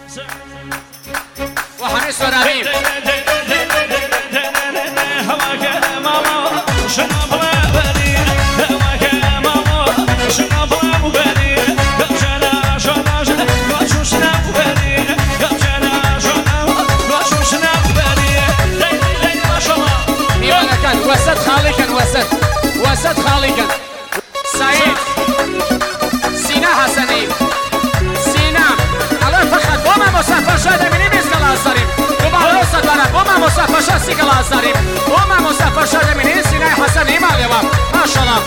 وحني سرابيب وسط خالقا وسط خالقا سعيد سينا حسني سينا الله فقط بوما مصطفى شاده مني مسكال آزاریم دوباره وسط برا بوما مصطفى شاده سیکال آزاریم بوما مصطفى شاده مني سينا حسني ماليوام ما شاء الله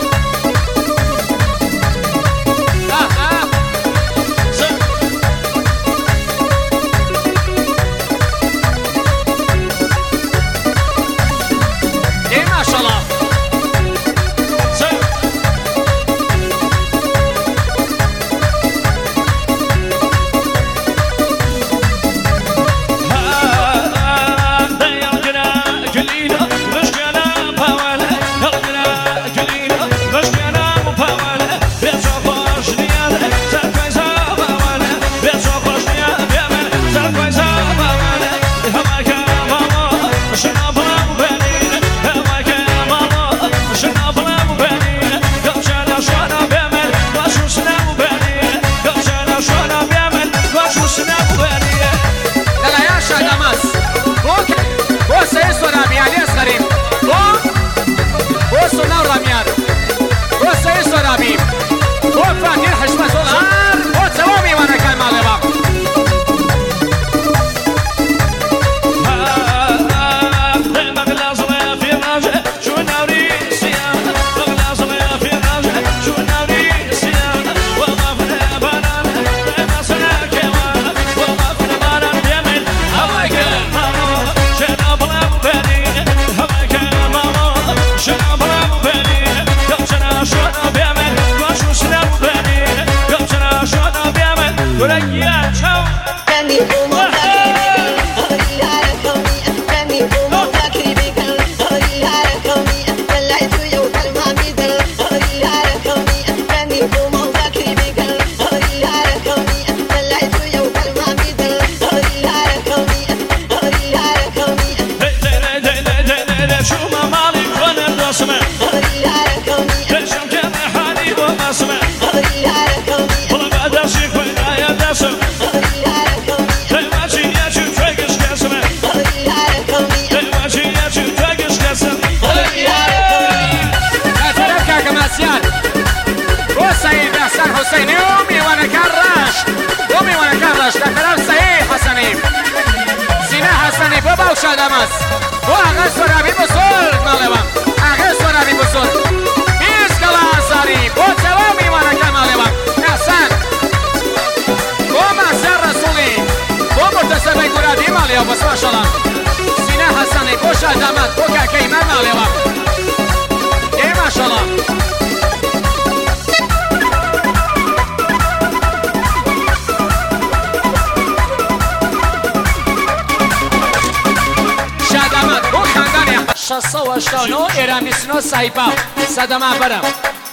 شادماس و آقا سرابی بزرگ مالوام آقا سرابی بزرگ بیس کلاساری با تمام میوانه که مالوام احسن با مصر رسولی با مرتسبه گرابی مالوام بس ماشالله سینه حسنی با شادمات با که ایمن مالوام ای ماشالله شصا و اشتانو ایرانیسنو سایپا صدمه برم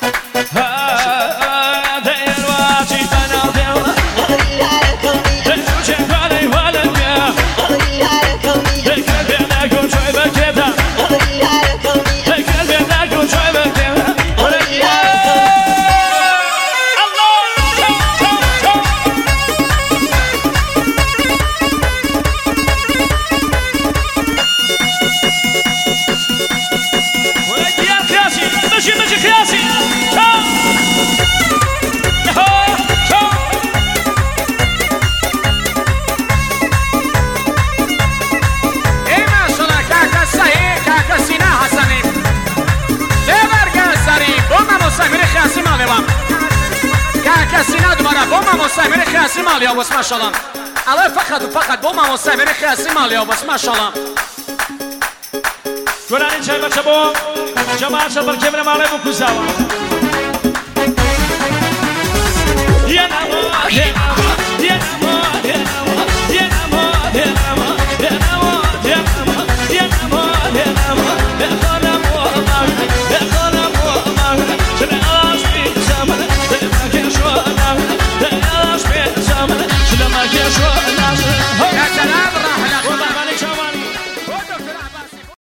مستعمره خاصی مالیا بس ماشاءالله الله فقط و فقط با ما مستعمره خاصی مالیا بس ماشاءالله قرآن چای بچه با جماعت شبر کبر ماله بکوزاوا یه نما یه نما یه نما یه نما یه نما یه نما یه نما یه نما یه نما یه نما یه خانم و مر یه خانم و مر چه عاشقی زمان دل ما که شو نم دل عاشقی زمان دل ما که شو